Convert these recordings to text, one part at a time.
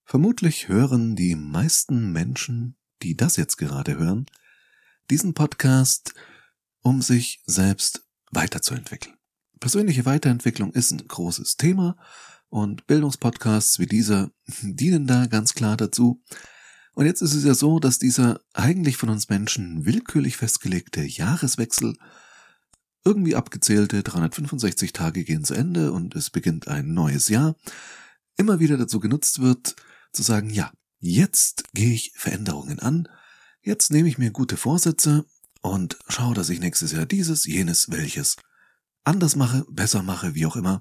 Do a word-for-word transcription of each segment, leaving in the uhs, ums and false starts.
Vermutlich hören die meisten Menschen, die das jetzt gerade hören, diesen Podcast, um sich selbst weiterzuentwickeln. Persönliche Weiterentwicklung ist ein großes Thema und Bildungspodcasts wie dieser dienen da ganz klar dazu. Und jetzt ist es ja so, dass dieser eigentlich von uns Menschen willkürlich festgelegte Jahreswechsel, irgendwie abgezählte dreihundertfünfundsechzig Tage gehen zu Ende und es beginnt ein neues Jahr, immer wieder dazu genutzt wird, zu sagen, ja, jetzt gehe ich Veränderungen an, jetzt nehme ich mir gute Vorsätze und schaue, dass ich nächstes Jahr dieses, jenes, welches anders mache, besser mache, wie auch immer.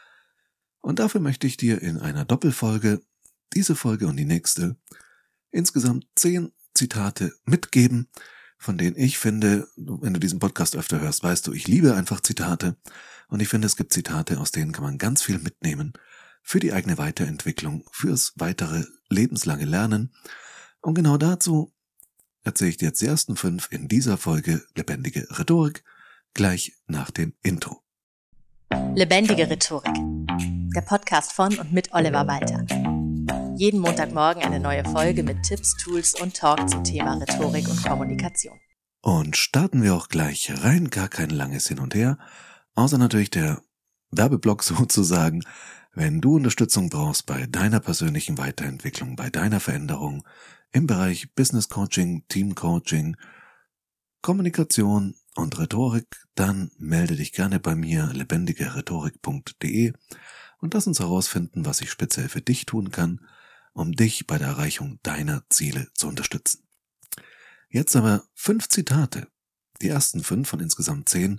Und dafür möchte ich dir in einer Doppelfolge, diese Folge und die nächste, insgesamt zehn Zitate mitgeben, von denen ich finde, wenn du diesen Podcast öfter hörst, weißt du, ich liebe einfach Zitate und ich finde, es gibt Zitate, aus denen kann man ganz viel mitnehmen für die eigene Weiterentwicklung, fürs weitere lebenslange Lernen. Und genau dazu erzähle ich dir jetzt die ersten fünf in dieser Folge Lebendige Rhetorik, gleich nach dem Intro. Lebendige Rhetorik, der Podcast von und mit Oliver Walter. Jeden Montagmorgen eine neue Folge mit Tipps, Tools und Talk zum Thema Rhetorik und Kommunikation. Und starten wir auch gleich rein, gar kein langes Hin und Her, außer natürlich der Werbeblock sozusagen. Wenn du Unterstützung brauchst bei deiner persönlichen Weiterentwicklung, bei deiner Veränderung im Bereich Business Coaching, Team Coaching, Kommunikation und Rhetorik, dann melde dich gerne bei mir lebendige rhetorik punkt de und lass uns herausfinden, was ich speziell für dich tun kann, um dich bei der Erreichung deiner Ziele zu unterstützen. Jetzt aber fünf Zitate, die ersten fünf von insgesamt zehn,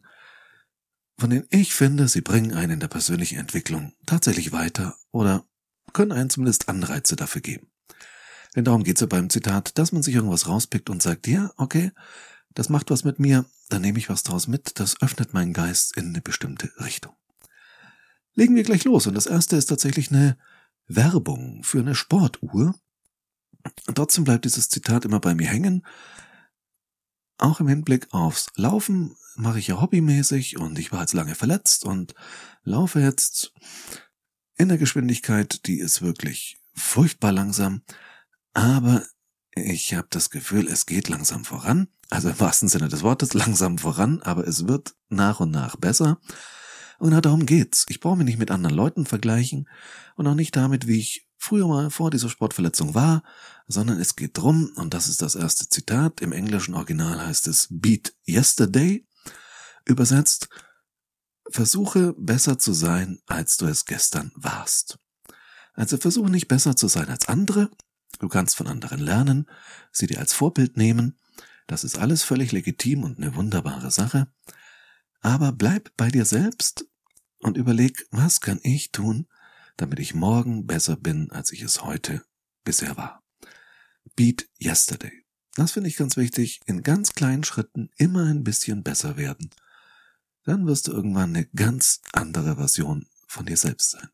von denen ich finde, sie bringen einen in der persönlichen Entwicklung tatsächlich weiter oder können einen zumindest Anreize dafür geben. Denn darum geht es ja beim Zitat, dass man sich irgendwas rauspickt und sagt, ja, okay, das macht was mit mir, dann nehme ich was draus mit, das öffnet meinen Geist in eine bestimmte Richtung. Legen wir gleich los und das erste ist tatsächlich eine Werbung für eine Sportuhr. Und trotzdem bleibt dieses Zitat immer bei mir hängen, auch im Hinblick aufs Laufen. Mache ich ja hobbymäßig und ich war jetzt lange verletzt und laufe jetzt in der Geschwindigkeit, die ist wirklich furchtbar langsam, aber ich habe das Gefühl, es geht langsam voran, also im wahrsten Sinne des Wortes langsam voran, aber es wird nach und nach besser und darum geht's. Ich brauche mich nicht mit anderen Leuten vergleichen und auch nicht damit, wie ich früher mal vor dieser Sportverletzung war, sondern es geht drum, und das ist das erste Zitat, im englischen Original heißt es Beat Yesterday, übersetzt, versuche besser zu sein, als du es gestern warst. Also versuche nicht besser zu sein als andere, du kannst von anderen lernen, sie dir als Vorbild nehmen, das ist alles völlig legitim und eine wunderbare Sache, aber bleib bei dir selbst und überleg, was kann ich tun, damit ich morgen besser bin, als ich es heute bisher war. Beat Yesterday. Das finde ich ganz wichtig, in ganz kleinen Schritten immer ein bisschen besser werden. Dann wirst du irgendwann eine ganz andere Version von dir selbst sein.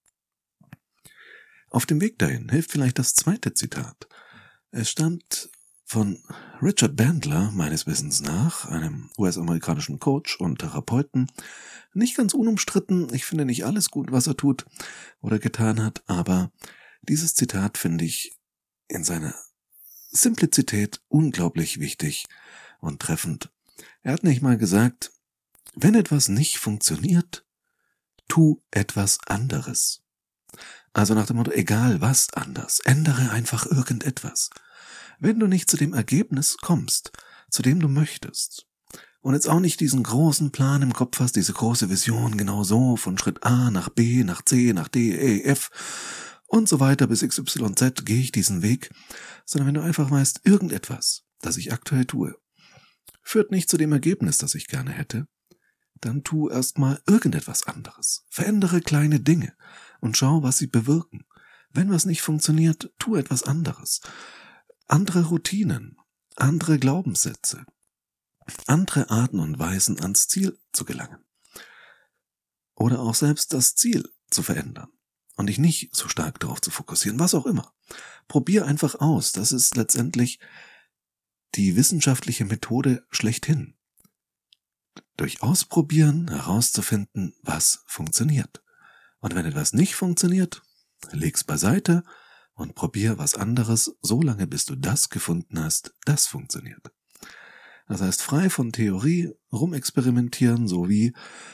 Auf dem Weg dahin hilft vielleicht das zweite Zitat. Es stammt von Richard Bandler, meines Wissens nach, einem U S-amerikanischen Coach und Therapeuten. Nicht ganz unumstritten, ich finde nicht alles gut, was er tut oder getan hat, aber dieses Zitat finde ich in seiner Simplizität unglaublich wichtig und treffend. Er hat nicht mal gesagt, wenn etwas nicht funktioniert, tu etwas anderes. Also nach dem Motto, egal was anders, ändere einfach irgendetwas. Wenn du nicht zu dem Ergebnis kommst, zu dem du möchtest, und jetzt auch nicht diesen großen Plan im Kopf hast, diese große Vision, genau so, von Schritt A nach B, nach C, nach D, E, F und so weiter bis X, Y, Z gehe ich diesen Weg, sondern wenn du einfach weißt, irgendetwas, das ich aktuell tue, führt nicht zu dem Ergebnis, das ich gerne hätte, dann tu erstmal irgendetwas anderes. Verändere kleine Dinge und schau, was sie bewirken. Wenn was nicht funktioniert, tu etwas anderes. Andere Routinen, andere Glaubenssätze, andere Arten und Weisen ans Ziel zu gelangen. Oder auch selbst das Ziel zu verändern und dich nicht so stark darauf zu fokussieren, was auch immer. Probier einfach aus, das ist letztendlich die wissenschaftliche Methode schlechthin. Durch Ausprobieren herauszufinden, was funktioniert. Und wenn etwas nicht funktioniert, leg's beiseite und probier was anderes, so lange bis du das gefunden hast, das funktioniert. Das heißt, frei von Theorie rumexperimentieren, so wie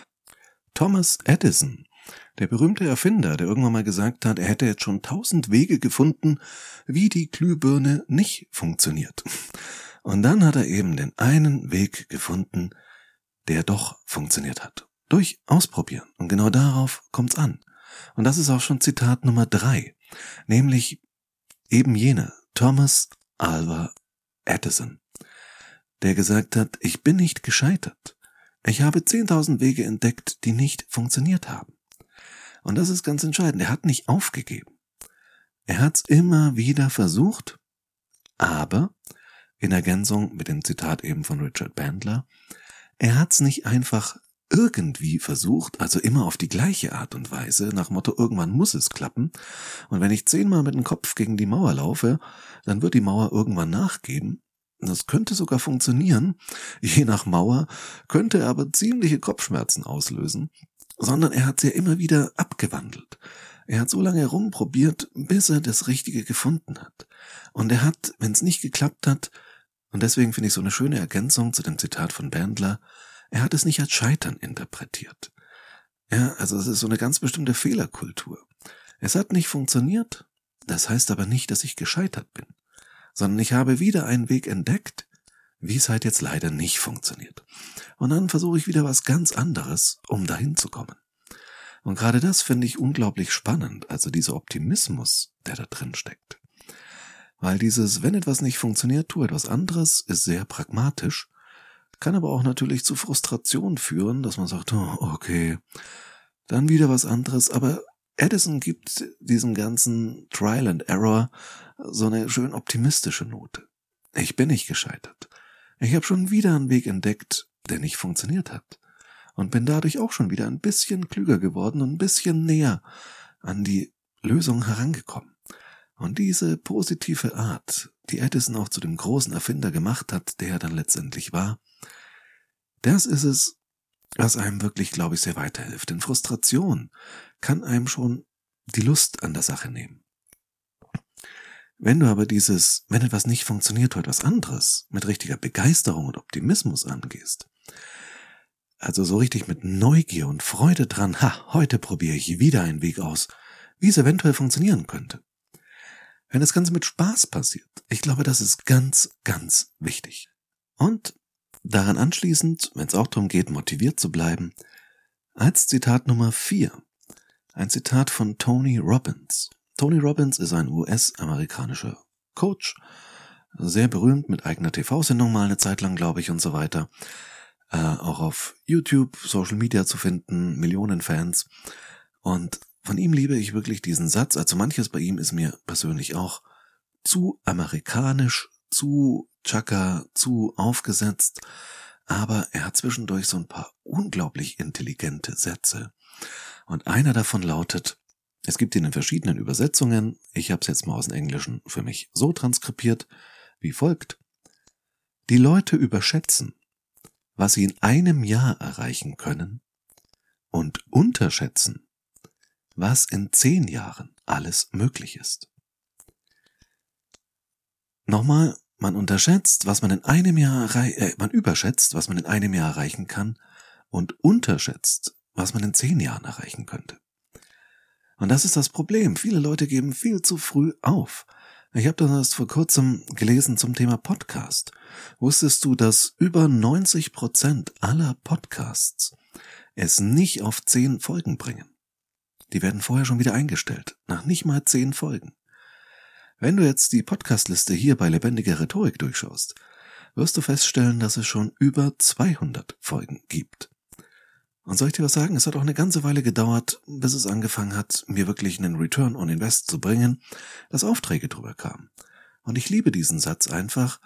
Thomas Edison, der berühmte Erfinder, der irgendwann mal gesagt hat, er hätte jetzt schon tausend Wege gefunden, wie die Glühbirne nicht funktioniert. Und dann hat er eben den einen Weg gefunden, der doch funktioniert hat. Durch Ausprobieren. Und genau darauf kommt's an. Und das ist auch schon Zitat Nummer drei. Nämlich eben jener, Thomas Alva Edison, der gesagt hat, ich bin nicht gescheitert. Ich habe zehntausend Wege entdeckt, die nicht funktioniert haben. Und das ist ganz entscheidend. Er hat nicht aufgegeben. Er hat's immer wieder versucht, aber in Ergänzung mit dem Zitat eben von Richard Bandler, er hat's nicht einfach irgendwie versucht, also immer auf die gleiche Art und Weise, nach Motto, irgendwann muss es klappen. Und wenn ich zehnmal mit dem Kopf gegen die Mauer laufe, dann wird die Mauer irgendwann nachgeben. Das könnte sogar funktionieren. Je nach Mauer könnte er aber ziemliche Kopfschmerzen auslösen. Sondern er hat sie ja immer wieder abgewandelt. Er hat so lange herumprobiert, bis er das Richtige gefunden hat. Und er hat, wenn es nicht geklappt hat, und deswegen finde ich so eine schöne Ergänzung zu dem Zitat von Bandler, er hat es nicht als Scheitern interpretiert. Ja, also es ist so eine ganz bestimmte Fehlerkultur. Es hat nicht funktioniert, das heißt aber nicht, dass ich gescheitert bin, sondern ich habe wieder einen Weg entdeckt, wie es halt jetzt leider nicht funktioniert. Und dann versuche ich wieder was ganz anderes, um dahin zu kommen. Und gerade das finde ich unglaublich spannend, also dieser Optimismus, der da drin steckt. Weil dieses, wenn etwas nicht funktioniert, tu etwas anderes, ist sehr pragmatisch, kann aber auch natürlich zu Frustration führen, dass man sagt, oh, okay, dann wieder was anderes. Aber Edison gibt diesem ganzen Trial and Error so eine schön optimistische Note. Ich bin nicht gescheitert. Ich habe schon wieder einen Weg entdeckt, der nicht funktioniert hat. Und bin dadurch auch schon wieder ein bisschen klüger geworden und ein bisschen näher an die Lösung herangekommen. Und diese positive Art, die Edison auch zu dem großen Erfinder gemacht hat, der er dann letztendlich war, das ist es, was einem wirklich, glaube ich, sehr weiterhilft. Denn Frustration kann einem schon die Lust an der Sache nehmen. Wenn du aber dieses, wenn etwas nicht funktioniert, du etwas anderes mit richtiger Begeisterung und Optimismus angehst, also so richtig mit Neugier und Freude dran, ha, heute probiere ich wieder einen Weg aus, wie es eventuell funktionieren könnte. Wenn das Ganze mit Spaß passiert, ich glaube, das ist ganz, ganz wichtig. Und daran anschließend, wenn es auch darum geht, motiviert zu bleiben, als Zitat Nummer vier, ein Zitat von Tony Robbins. Tony Robbins ist ein U S-amerikanischer Coach, sehr berühmt, mit eigener T V-Sendung mal eine Zeit lang, glaube ich, und so weiter. Äh, auch auf YouTube, Social Media zu finden, Millionen Fans. Und von ihm liebe ich wirklich diesen Satz, also manches bei ihm ist mir persönlich auch zu amerikanisch, zu Chaka, zu aufgesetzt, aber er hat zwischendurch so ein paar unglaublich intelligente Sätze. Und einer davon lautet, es gibt ihn in verschiedenen Übersetzungen, ich habe es jetzt mal aus dem Englischen für mich so transkribiert, wie folgt: Die Leute überschätzen, was sie in einem Jahr erreichen können, und unterschätzen, was in zehn Jahren alles möglich ist. Nochmal, man unterschätzt, was man in einem Jahr errei- äh, man überschätzt, was man in einem Jahr erreichen kann, und unterschätzt, was man in zehn Jahren erreichen könnte. Und das ist das Problem. Viele Leute geben viel zu früh auf. Ich habe das vor kurzem gelesen zum Thema Podcast. Wusstest du, dass über neunzig Prozent aller Podcasts es nicht auf zehn Folgen bringen? Die werden vorher schon wieder eingestellt, nach nicht mal zehn Folgen. Wenn du jetzt die Podcastliste hier bei Lebendiger Rhetorik durchschaust, wirst du feststellen, dass es schon über zweihundert Folgen gibt. Und soll ich dir was sagen? Es hat auch eine ganze Weile gedauert, bis es angefangen hat, mir wirklich einen Return on Invest zu bringen, dass Aufträge drüber kamen. Und ich liebe diesen Satz einfach.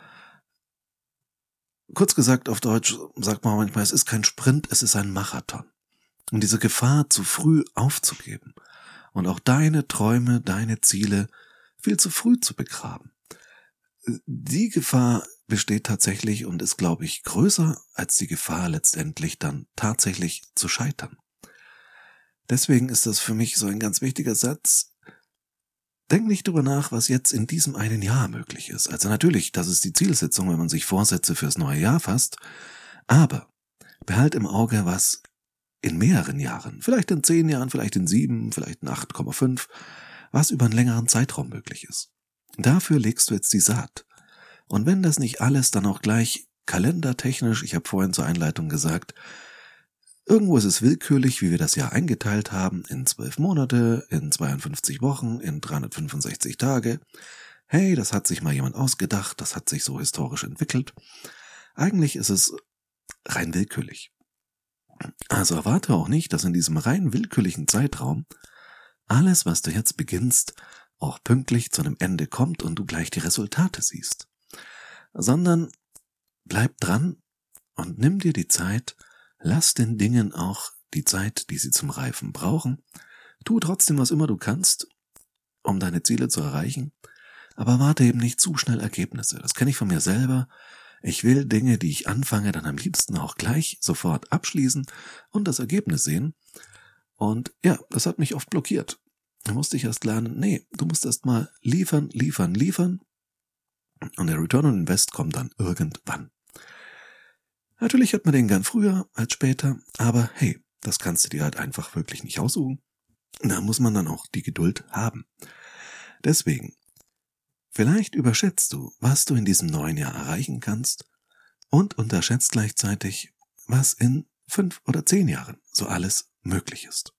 Kurz gesagt, auf Deutsch sagt man manchmal, es ist kein Sprint, es ist ein Marathon. Und diese Gefahr, zu früh aufzugeben und auch deine Träume, deine Ziele viel zu früh zu begraben. Die Gefahr besteht tatsächlich und ist, glaube ich, größer als die Gefahr, letztendlich dann tatsächlich zu scheitern. Deswegen ist das für mich so ein ganz wichtiger Satz. denk nicht drüber nach, was jetzt in diesem einen Jahr möglich ist. Also natürlich, das ist die Zielsetzung, wenn man sich Vorsätze fürs neue Jahr fasst. Aber behalt im Auge, was in mehreren Jahren, vielleicht in zehn Jahren, vielleicht in sieben, vielleicht in acht Komma fünf, was über einen längeren Zeitraum möglich ist. Dafür legst du jetzt die Saat. Und wenn das nicht alles dann auch gleich kalendertechnisch, ich habe vorhin zur Einleitung gesagt, irgendwo ist es willkürlich, wie wir das Jahr eingeteilt haben, in zwölf Monate, in zweiundfünfzig Wochen, in dreihundertfünfundsechzig Tage. Hey, das hat sich mal jemand ausgedacht, das hat sich so historisch entwickelt. Eigentlich ist es rein willkürlich. Also erwarte auch nicht, dass in diesem rein willkürlichen Zeitraum alles, was du jetzt beginnst, auch pünktlich zu einem Ende kommt und du gleich die Resultate siehst. Sondern bleib dran und nimm dir die Zeit, lass den Dingen auch die Zeit, die sie zum Reifen brauchen. Tu trotzdem, was immer du kannst, um deine Ziele zu erreichen, aber warte eben nicht zu schnell Ergebnisse. Das kenne ich von mir selber. Ich will Dinge, die ich anfange, dann am liebsten auch gleich sofort abschließen und das Ergebnis sehen. Und ja, das hat mich oft blockiert. Da musste ich erst lernen, nee, du musst erst mal liefern, liefern, liefern. Und der Return on Invest kommt dann irgendwann. Natürlich hat man den gern früher als später, aber hey, das kannst du dir halt einfach wirklich nicht aussuchen. Da muss man dann auch die Geduld haben. Deswegen, vielleicht überschätzt du, was du in diesem neuen Jahr erreichen kannst und unterschätzt gleichzeitig, was in fünf oder zehn Jahren so alles möglich ist.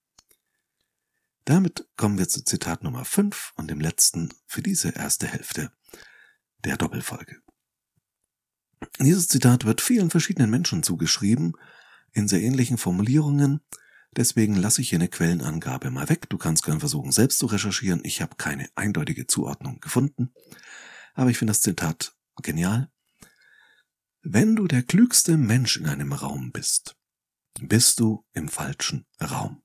Damit kommen wir zu Zitat Nummer fünf und dem letzten für diese erste Hälfte der Doppelfolge. Dieses Zitat wird vielen verschiedenen Menschen zugeschrieben, in sehr ähnlichen Formulierungen, deswegen lasse ich hier eine Quellenangabe mal weg. Du kannst gerne versuchen, selbst zu recherchieren. Ich habe keine eindeutige Zuordnung gefunden, aber ich finde das Zitat genial. Wenn du der klügste Mensch in einem Raum bist, bist du im falschen Raum.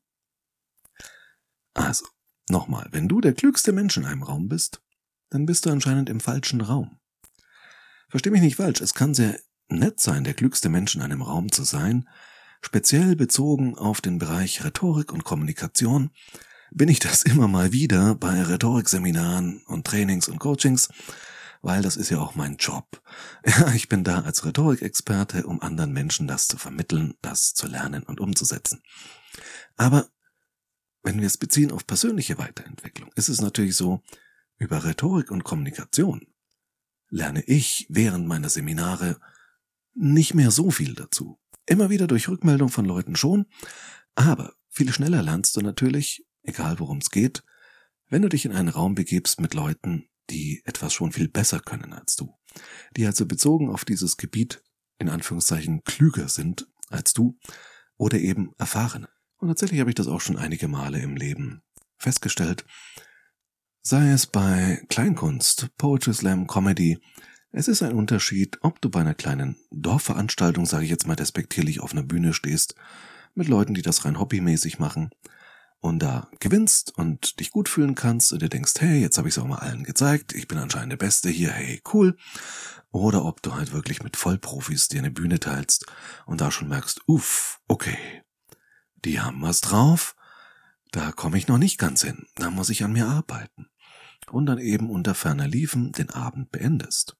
Also, nochmal, wenn du der klügste Mensch in einem Raum bist, dann bist du anscheinend im falschen Raum. Versteh mich nicht falsch, es kann sehr nett sein, der klügste Mensch in einem Raum zu sein. Speziell bezogen auf den Bereich Rhetorik und Kommunikation bin ich das immer mal wieder bei Rhetorikseminaren und Trainings und Coachings, weil das ist ja auch mein Job. Ja, ich bin da als Rhetorikexperte, um anderen Menschen das zu vermitteln, das zu lernen und umzusetzen. Aber wenn wir es beziehen auf persönliche Weiterentwicklung, ist es natürlich so, über Rhetorik und Kommunikation lerne ich während meiner Seminare nicht mehr so viel dazu. Immer wieder durch Rückmeldung von Leuten schon, aber viel schneller lernst du natürlich, egal worum es geht, wenn du dich in einen Raum begibst mit Leuten, die etwas schon viel besser können als du, die also bezogen auf dieses Gebiet in Anführungszeichen klüger sind als du oder eben erfahrener. Und tatsächlich habe ich das auch schon einige Male im Leben festgestellt, sei es bei Kleinkunst, Poetry Slam, Comedy. Es ist ein Unterschied, ob du bei einer kleinen Dorfveranstaltung, sage ich jetzt mal despektierlich, auf einer Bühne stehst, mit Leuten, die das rein hobbymäßig machen und da gewinnst und dich gut fühlen kannst und dir denkst, hey, jetzt habe ich es auch mal allen gezeigt, ich bin anscheinend der Beste hier, hey, cool. Oder ob du halt wirklich mit Vollprofis dir eine Bühne teilst und da schon merkst, uff, okay, die haben was drauf, da komme ich noch nicht ganz hin, da muss ich an mir arbeiten. Und dann eben unter ferner Liefen den Abend beendest.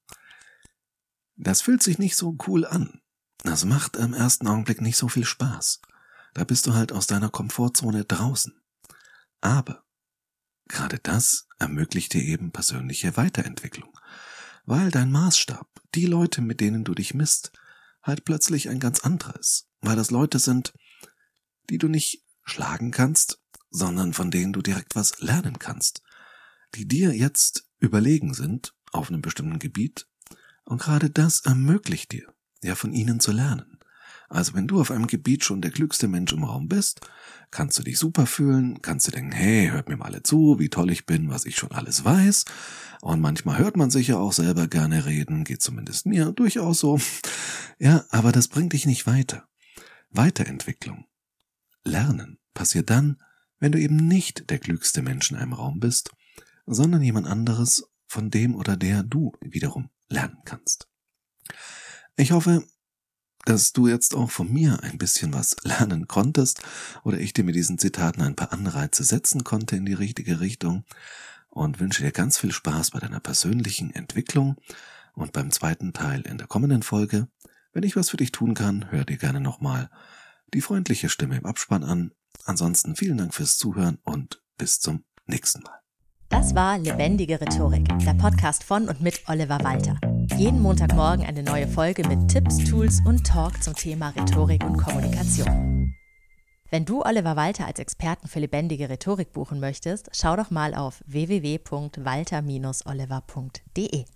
Das fühlt sich nicht so cool an. Das macht im ersten Augenblick nicht so viel Spaß. Da bist du halt aus deiner Komfortzone draußen. Aber gerade das ermöglicht dir eben persönliche Weiterentwicklung, weil dein Maßstab, die Leute, mit denen du dich misst, halt plötzlich ein ganz anderer ist, weil das Leute sind, die du nicht schlagen kannst, sondern von denen du direkt was lernen kannst, die dir jetzt überlegen sind auf einem bestimmten Gebiet, und gerade das ermöglicht dir, ja von ihnen zu lernen. Also wenn du auf einem Gebiet schon der klügste Mensch im Raum bist, kannst du dich super fühlen, kannst du denken, hey, hört mir mal alle zu, wie toll ich bin, was ich schon alles weiß. Und manchmal hört man sich ja auch selber gerne reden, geht zumindest mir durchaus so. Ja, aber das bringt dich nicht weiter. Weiterentwicklung, Lernen passiert dann, wenn du eben nicht der klügste Mensch in einem Raum bist, sondern jemand anderes, von dem oder der du wiederum lernen kannst. Ich hoffe, dass du jetzt auch von mir ein bisschen was lernen konntest oder ich dir mit diesen Zitaten ein paar Anreize setzen konnte in die richtige Richtung. und wünsche dir ganz viel Spaß bei deiner persönlichen Entwicklung und beim zweiten Teil in der kommenden Folge. Wenn ich was für dich tun kann, hör dir gerne nochmal die freundliche Stimme im Abspann an. Ansonsten vielen Dank fürs Zuhören und bis zum nächsten Mal. Das war Lebendige Rhetorik, der Podcast von und mit Oliver Walter. Jeden Montagmorgen eine neue Folge mit Tipps, Tools und Talk zum Thema Rhetorik und Kommunikation. Wenn du Oliver Walter als Experten für lebendige Rhetorik buchen möchtest, schau doch mal auf w w w punkt walter Bindestrich oliver punkt de.